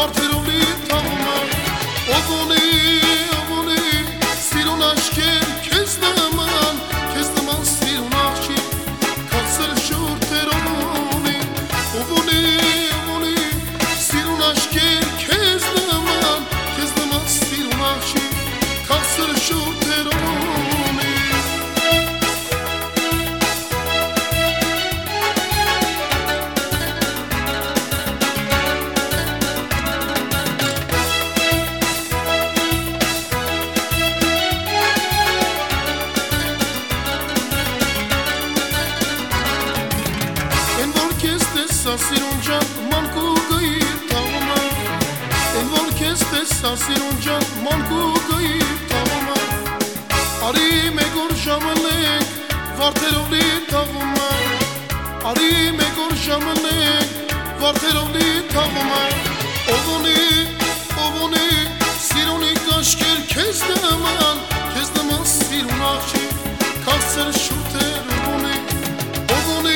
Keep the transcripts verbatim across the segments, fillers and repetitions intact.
Վարդերովի թաղումար Ովոնի, ովոնի Սիրուն աշկեր քեզ նման Քեզ նման սիրուն աղջի Կացել շուրթերովի Ովոնի, ովոնի Սիրուն աշկեր քեզ նման Քեզ նման սիրուն աղջի Կացել շուրթերովի Սիրուն ջան մանկու գիր թաղումա Են որ քեզ տեսա սիրուն ջան մանկու գիր թաղումա Արի մեկ օր ժամանեք վարդերով լի թաղումա Արի մեկ օր ժամանեք վարդերով լի թաղումա Ովոնի, ովոնի սիրունի կաշկեր քեզ նման Քեզ նման սիրուն աղջի կացել շուրթեր ովոնի Ովոնի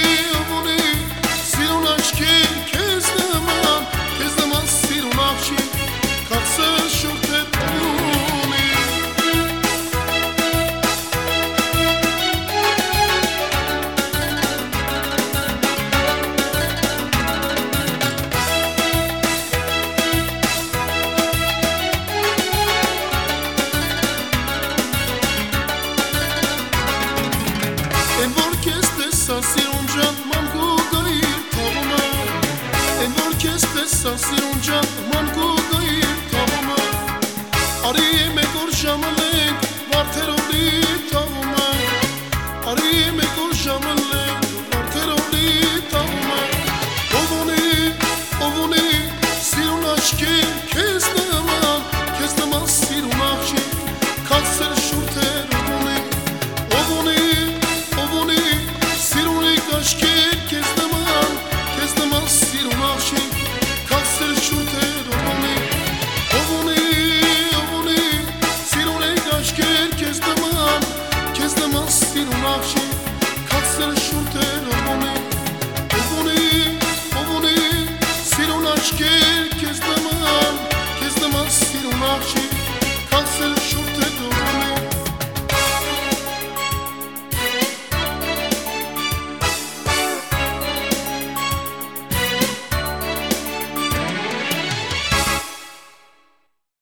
Սիրուն ջան մանկու գիր թաղումա Են որ քեզ տեսա սիրուն ջան մանկու գիր թաղումա Արի մեկ օր ժամանեք վարդերով լի թաղումա Արի մեկ օր ժամանեք վարդերով լի թաղումա Ովոնի, ովոնի սիրուն աշկեր քեզ նման Քեզ նման սիրուն աղջի կացել շուրթեր ովոնի Ովոնի, ովոնի Aşkır kez zaman, kez zaman sirun aşkı Kalsır şurter ovuni, ovuni, ovuni Sirun aşkır kez zaman, kez zaman sirun aşkı